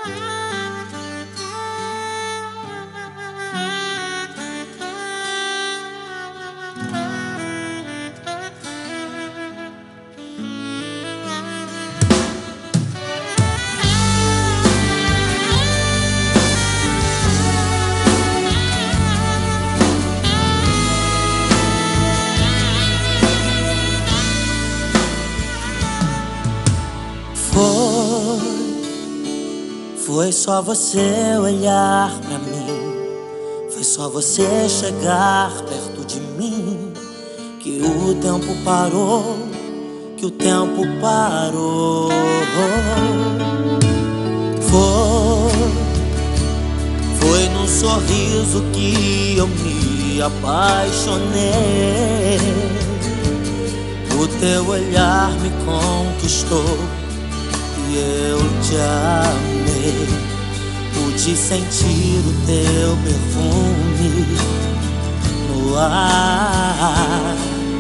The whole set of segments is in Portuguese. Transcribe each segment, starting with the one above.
Foi só você olhar pra mim, foi só você chegar perto de mim, que o tempo parou, que o tempo parou. Foi num sorriso que eu me apaixonei. O teu olhar me conquistou e eu te amei. Pude sentir o teu perfume no ar.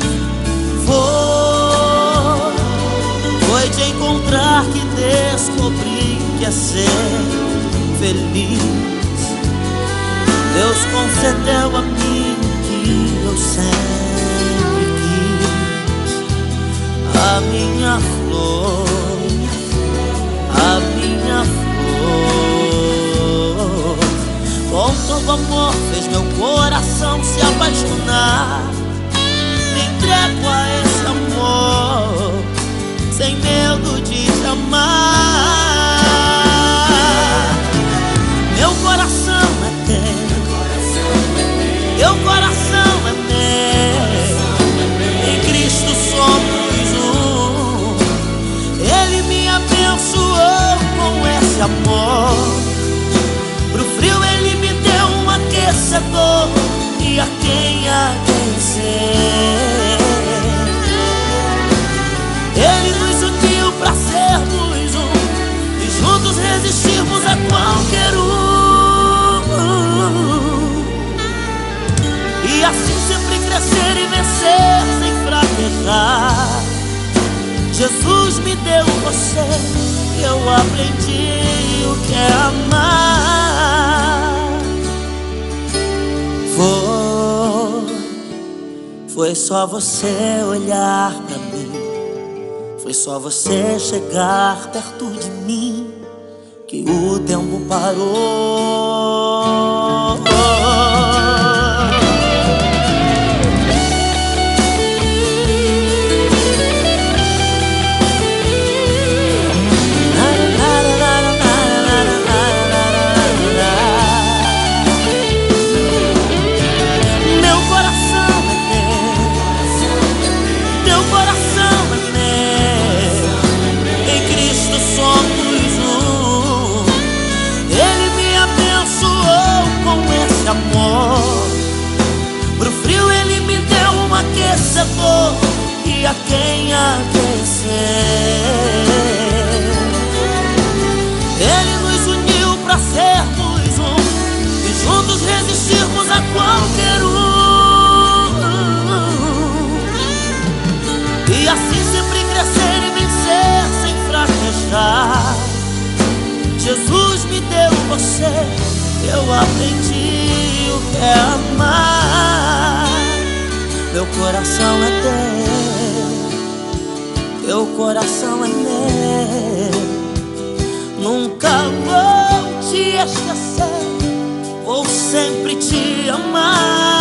Foi te encontrar que descobri que é ser feliz. Deus concedeu a mim o que eu sempre quis. A minha flor, a minha flor, com todo amor fez meu coração se apaixonar. Me entrego a esse amor, sem medo de te amar. Meu coração é teu, meu coração é meu. Em Cristo somos um. Ele me abençoou com esse amor. Pro frio ele me deu um aquecedor e a quem aquecer. Ele nos uniu pra sermos um e juntos resistirmos a qualquer um. E assim sempre crescer e vencer sem fraquejar. Jesus me deu você e eu aprendi o que é amar. Foi só você olhar pra mim, foi só você chegar perto de mim, que o tempo parou. Pro frio ele me deu um aquecedor e a quem aquecer. Ele nos uniu pra sermos um e juntos resistirmos a qualquer um. E assim sempre crescer e vencer sem fraquejar. Jesus me deu você, eu aprendi o que é amar. Meu coração é teu coração é meu. Nunca vou te esquecer, vou sempre te amar.